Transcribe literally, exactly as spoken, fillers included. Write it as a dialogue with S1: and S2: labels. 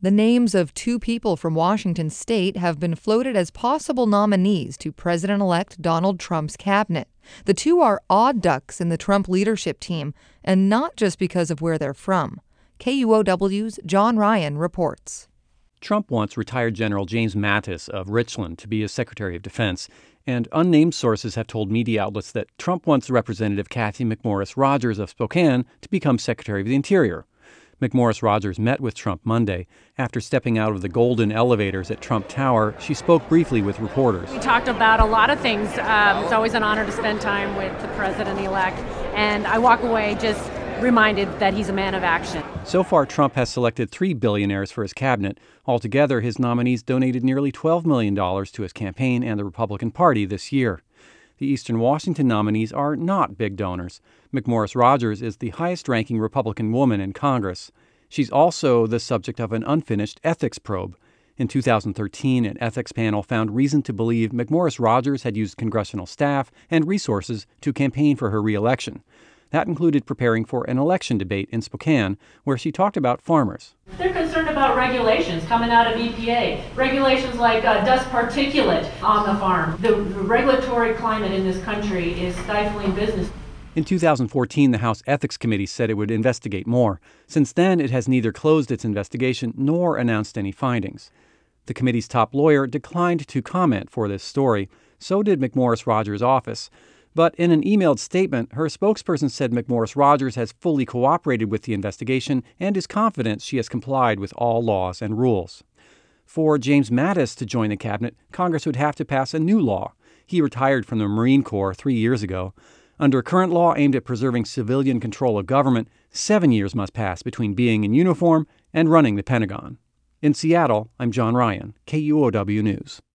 S1: The names of two people from Washington state have been floated as possible nominees to President-elect Donald Trump's cabinet. The two are odd ducks in the Trump leadership team, and not just because of where they're from. K U O W's John Ryan reports.
S2: Trump wants retired General James Mattis of Richland to be his Secretary of Defense, and unnamed sources have told media outlets that Trump wants Representative Cathy McMorris Rodgers of Spokane to become Secretary of the Interior. McMorris Rodgers met with Trump Monday. After stepping out of the golden elevators at Trump Tower, she spoke briefly with reporters.
S3: We talked about a lot of things. Um, it's always an honor to spend time with the president-elect, and I walk away just reminded that he's a man of action.
S2: So far, Trump has selected three billionaires for his cabinet. Altogether, his nominees donated nearly twelve million dollars to his campaign and the Republican Party this year. The Eastern Washington nominees are not big donors. McMorris Rodgers is the highest-ranking Republican woman in Congress. She's also the subject of an unfinished ethics probe. In two thousand thirteen, an ethics panel found reason to believe McMorris Rodgers had used congressional staff and resources to campaign for her re-election. That included preparing for an election debate in Spokane, where she talked about farmers.
S3: They're concerned about regulations coming out of E P A, regulations like uh, dust particulate on the farm. The regulatory climate in this country is stifling business.
S2: In two thousand fourteen, the House Ethics Committee said it would investigate more. Since then, it has neither closed its investigation nor announced any findings. The committee's top lawyer declined to comment for this story. So did McMorris Rodgers' office. But in an emailed statement, her spokesperson said McMorris Rodgers has fully cooperated with the investigation and is confident she has complied with all laws and rules. For James Mattis to join the cabinet, Congress would have to pass a new law. He retired from the Marine Corps three years ago. Under current law aimed at preserving civilian control of government, seven years must pass between being in uniform and running the Pentagon. In Seattle, I'm John Ryan, K U O W News.